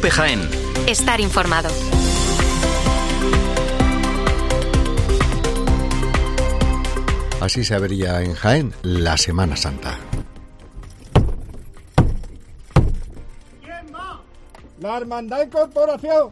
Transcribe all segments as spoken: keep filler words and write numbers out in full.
COPE Jaén. Estar informado. Así se abría en Jaén la Semana Santa. ¿Quién va? La Hermandad de Corporación.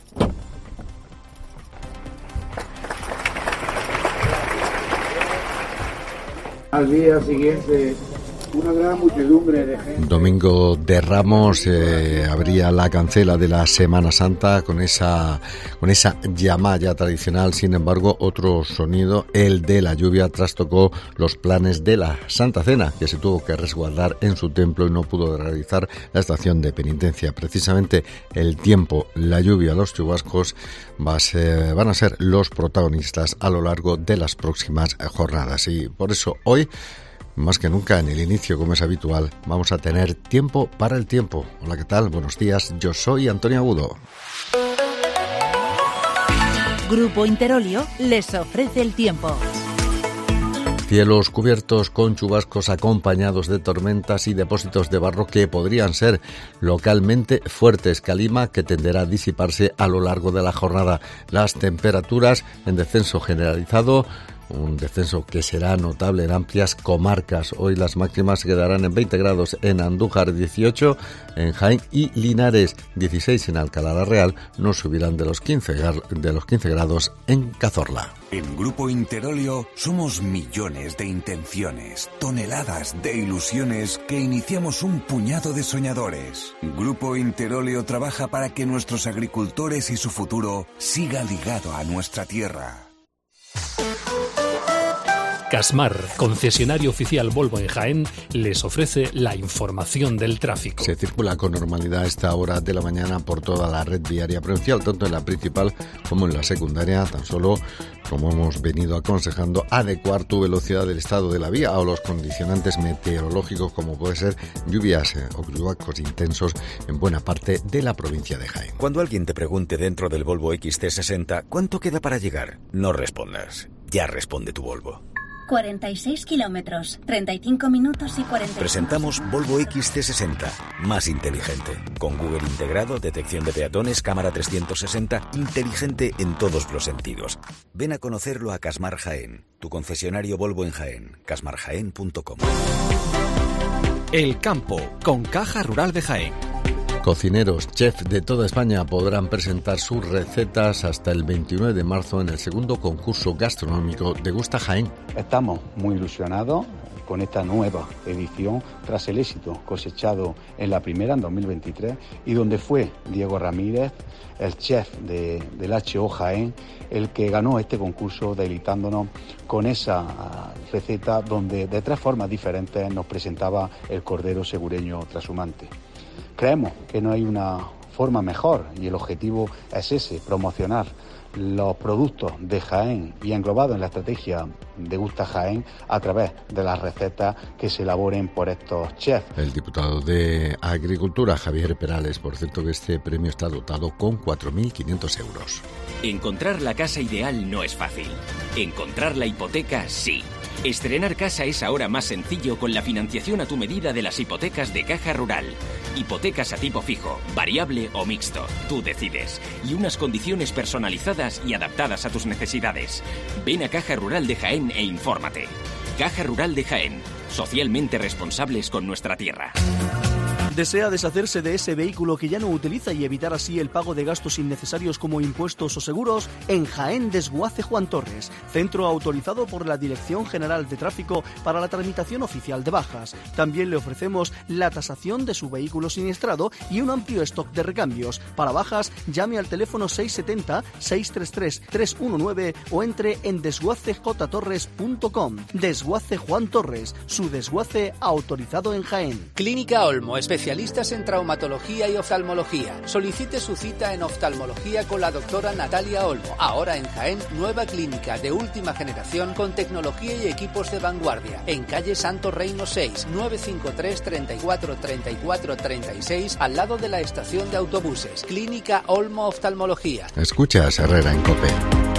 Al día siguiente, una gran muchedumbre de gente. Domingo de Ramos eh, abría la cancela de la Semana Santa con esa con esa llamada tradicional. Sin embargo, otro sonido, el de la lluvia, trastocó los planes de la Santa Cena, que se tuvo que resguardar en su templo y no pudo realizar la estación de penitencia. Precisamente el tiempo, la lluvia, los chubascos va a ser, van a ser los protagonistas a lo largo de las próximas jornadas. Y por eso hoy, más que nunca en el inicio, como es habitual, vamos a tener tiempo para el tiempo. Hola, ¿qué tal? Buenos días, yo soy Antonio Agudo. Grupo Interolio les ofrece el tiempo. Cielos cubiertos con chubascos acompañados de tormentas y depósitos de barro que podrían ser localmente fuertes, calima que tenderá a disiparse a lo largo de la jornada. Las temperaturas en descenso generalizado, un descenso que será notable en amplias comarcas. Hoy las máximas se quedarán en veinte grados en Andújar, dieciocho en Jaén y Linares, dieciséis en Alcalá la Real, no subirán de los quince, de los quince grados en Cazorla. En Grupo Interolio somos millones de intenciones, toneladas de ilusiones que iniciamos un puñado de soñadores. Grupo Interolio trabaja para que nuestros agricultores y su futuro siga ligado a nuestra tierra. Casmar, concesionario oficial Volvo en Jaén, les ofrece la información del tráfico. Se circula con normalidad a esta hora de la mañana por toda la red viaria provincial, tanto en la principal como en la secundaria. Tan solo, como hemos venido aconsejando, adecuar tu velocidad del estado de la vía o los condicionantes meteorológicos, como puede ser lluvias eh, o chubascos intensos en buena parte de la provincia de Jaén. Cuando alguien te pregunte dentro del Volvo X C sesenta ¿cuánto queda para llegar? No respondas. Ya responde tu Volvo. cuarenta y seis kilómetros, treinta y cinco minutos y cuarenta. Presentamos Volvo X C sesenta, más inteligente. Con Google integrado, detección de peatones, cámara trescientos sesenta, inteligente en todos los sentidos. Ven a conocerlo a Casmar Jaén, tu concesionario Volvo en Jaén, casmar jaén punto com. El campo, con Caja Rural de Jaén. Cocineros, chefs de toda España podrán presentar sus recetas hasta el veintinueve de marzo en el segundo concurso gastronómico Degusta Jaén. Estamos muy ilusionados con esta nueva edición tras el éxito cosechado en la primera, en dos mil veintitrés, y donde fue Diego Ramírez, el chef de, del H O Jaén, el que ganó este concurso, deleitándonos con esa receta donde de tres formas diferentes nos presentaba el cordero segureño trashumante. Creemos que no hay una forma mejor y el objetivo es ese, promocionar los productos de Jaén y englobado en la estrategia Degusta Jaén a través de las recetas que se elaboren por estos chefs. El diputado de Agricultura, Javier Perales, por cierto que este premio está dotado con cuatro mil quinientos euros. Encontrar la casa ideal no es fácil. Encontrar la hipoteca, sí. Estrenar casa es ahora más sencillo con la financiación a tu medida de las hipotecas de Caja Rural. Hipotecas a tipo fijo, variable o mixto. Tú decides. Y unas condiciones personalizadas y adaptadas a tus necesidades. Ven a Caja Rural de Jaén e infórmate. Caja Rural de Jaén. Socialmente responsables con nuestra tierra. ¿Desea deshacerse de ese vehículo que ya no utiliza y evitar así el pago de gastos innecesarios como impuestos o seguros? En Jaén Desguace Juan Torres, centro autorizado por la Dirección General de Tráfico para la tramitación oficial de bajas. También le ofrecemos la tasación de su vehículo siniestrado y un amplio stock de recambios. Para bajas, llame al teléfono seis siete cero, seis tres tres, tres uno nueve o entre en desguace j torres punto com. Desguace Juan Torres, su desguace autorizado en Jaén. Clínica Olmo, especialista Especialistas en traumatología y oftalmología. Solicite su cita en oftalmología con la doctora Natalia Olmo. Ahora en Jaén, nueva clínica de última generación con tecnología y equipos de vanguardia. En calle Santo Reino seis, nueve cinco tres, treinta y cuatro, treinta y cuatro, treinta y seis, al lado de la estación de autobuses. Clínica Olmo Oftalmología. Escuchas Herrera en COPE.